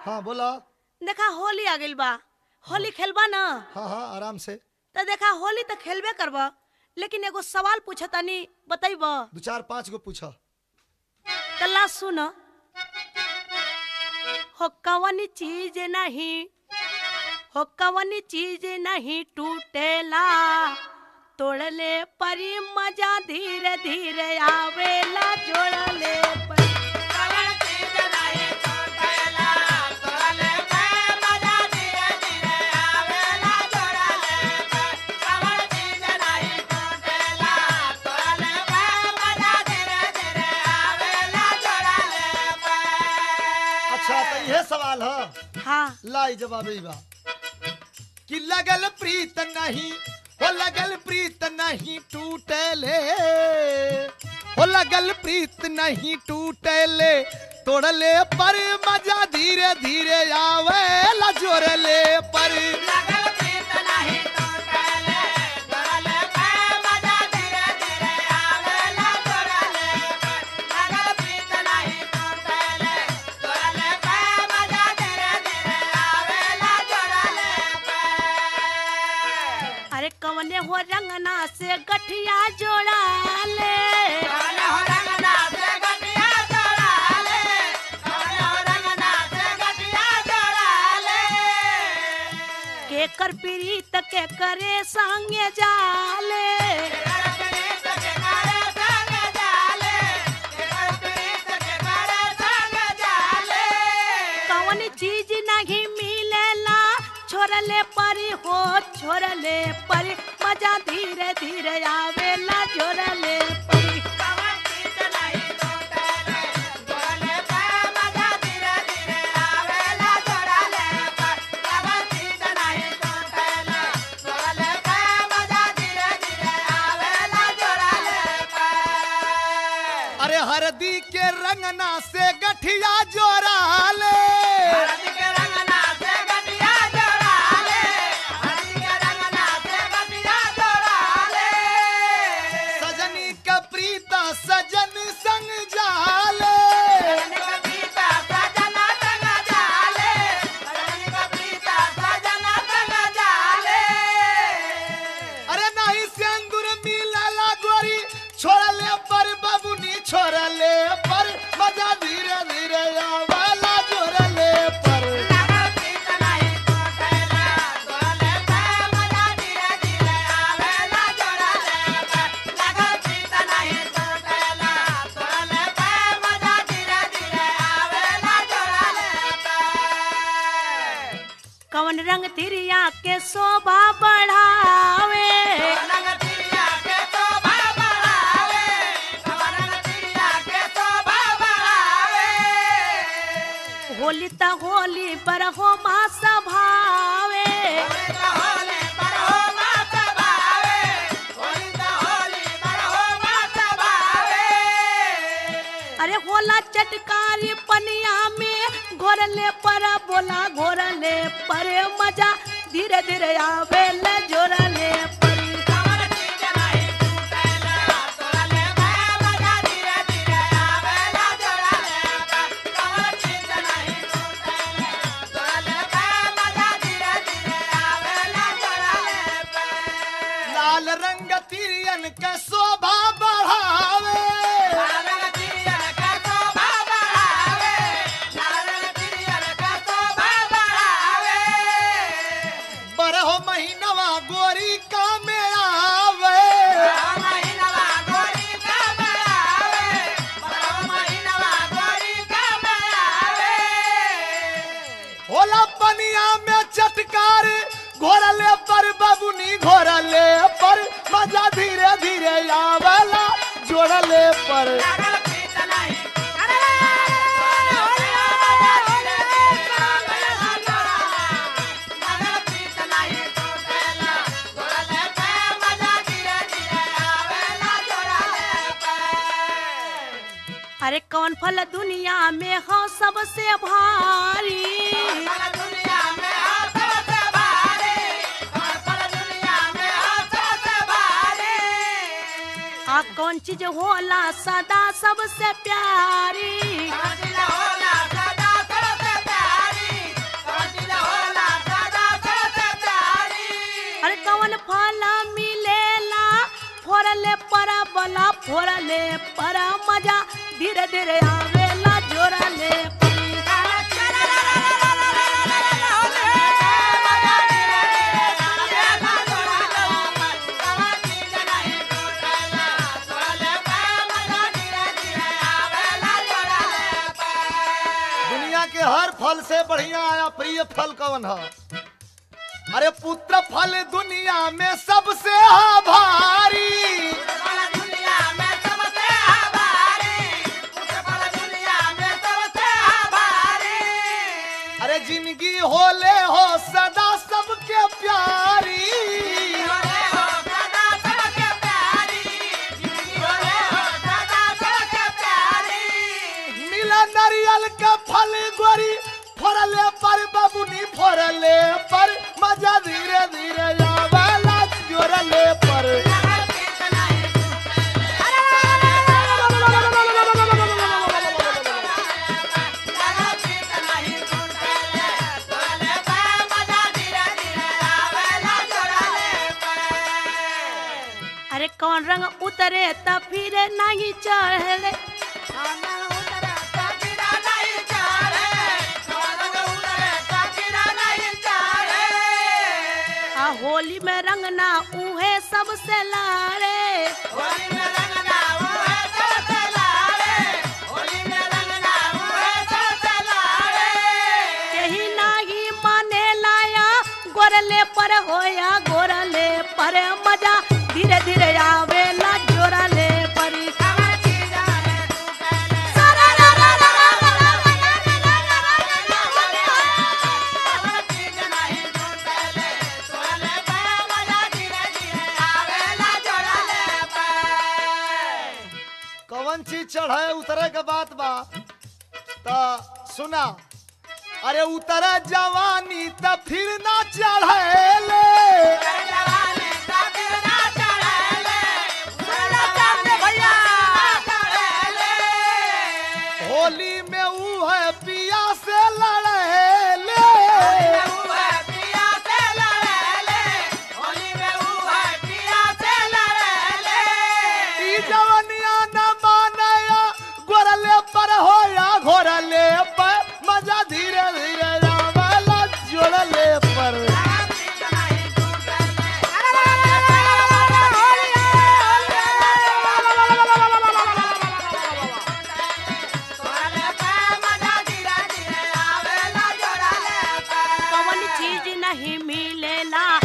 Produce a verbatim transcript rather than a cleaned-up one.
हाँ बोला। देखा होली आ गइल बा, होली खेलबा ना? हाँ हाँ आराम से। तो देखा होली तो खेलबे करबा, लेकिन एगो सवाल पूछतानी, बताइबा? दो चार पाँच गो पूछा। तला सुन, हो कवनी चीज नहीं, हो कवनी चीज नहीं टूटेला, तोड़ले परी मजा धीरे धीरे आवेला, जोड़ले परी ये सवाल है। हाँ लाई जवाब बा कि लगल प्रीत नहीं, हो लगल प्रीत नहीं टूटेले, हो लगल प्रीत नहीं टूटेले, तोड़ले पर मजा धीरे धीरे आवे, ला जोड़ले पर लगल प्रीत नहीं टूटेले, तोड़ले पर मजा धीरे धीरे आवे, ला जोड़ले पर लगल प्रीत नहीं टूटेले, तोड़ले पर मजा धीरे धीरे आवे, ला जोड़ले पर। अरे कवने हो रंगना से गठिया जोड़ा ले, कवने हो रंगना से गठिया जोड़ा ले, कवने हो रंगना से गठिया जोड़ा ले, के कर प्रीत के करे संगे जाले, कवनी चीज नहीं मिलेला, छोड़ले परी हो छोड़ले परी मजा धीरे धीरे आवेला, जोड़ले परी हरदी के रंगना से गठिया जोड़ा ले, हरदी के रंगना से गठिया जोड़ा ले, हरदी के रंगना से गठिया जोड़ा ले, सजनी का प्रीता सजन संग जाले, सजनी का प्रीता सजन संग जाले, सजनी का प्रीता सजन संग जाले, अरे नहीं सिंदूर मिलला गोरी, छोड़ले पर बाबूनी छोड़ले पर मजा धीरे धीरे आवेला, जोड़ले पर लगल प्रीत नहीं टूटेला, जोड़ले पर मजा धीरे धीरे आवेला, जोड़ले पर लगल प्रीत नहीं टूटेला, जोड़ले पर मजा धीरे धीरे आवेला, जोड़ले पर। कवन रंग तिरिया के शोभा बढ़ावे, होली त होली पर हो मा सभावे, होली त होली पर हो मा सभावे, होली त होली पर हो मा सभावे, अरे होला चटकारी पनिया में घोरले पर बोला घोरले पर मजा धीरे धीरे आवेला, जोड़ले परी रंग तिरियन का शोभा बढ़ावे, लाल रंग तिरियन का शोभा बढ़ावे, लाल रंग तिरियन का शोभा बढ़ावे, बरहो महीनवा गोरी का में आवे, बरहो महीनवा गोरी का में आवे, बरहो महीनवा गोरी का में आवे, होला पनिया में चटकार घोरले पर बाबूनी घोरले पर मजा धीरे धीरे आवेला, जोड़ले पर लगल प्रीत नहीं, अरे लगल प्रीत नहीं टूटेला, जोड़ले पर मजा धीरे धीरे आवेला, जोड़ले पर। अरे कौन फल दुनिया में हो सबसे भारी, दुनिया में हो सबसे भारी, कौन फल दुनिया में हो सबसे भारी, आ कौन चीज होला सदा सबसे प्यारी, कौन चीज होला सदा सबसे प्यारी, जोड़ले पर मजा धीरे धीरे आवेला जोड़ले पर दुनिया के हर फल से बढ़िया आया प्रिय फल कौन है? अरे पुत्र फल दुनिया में सबसे भारी। अरे जिंदगी होले हो सदा सबके प्यारी। मिला नारियल का फल गोरी फोड़ले पर बबुनी फोड़ले पर मजा धीरे धीरे आवेला जोड़ले पर। अरे कौन रंग उतरे त फिर नहीं चढ़ले आ होली में रंगना उहे सबसे लारे होली में रंगना उहे सबसे लारे। होली में रंगना उहे सबसे लारे। यही नाही माने लाया गोरले पर होया गोरले पर मजा धीरे धीरे आवेला जोड़ले परी। कौन चीज चढ़े उतरे के बात बा ता सुना। अरे उतरे जवानी त फिर ना चढ़ेले। होली में ऊ है पिया से लड़ेले। ई जवानिया न मानया गोरले पर होया घोरले पर मजा धीरे धीरे आवेला जोड़ले पर। कौन चीज नहीं मिलेला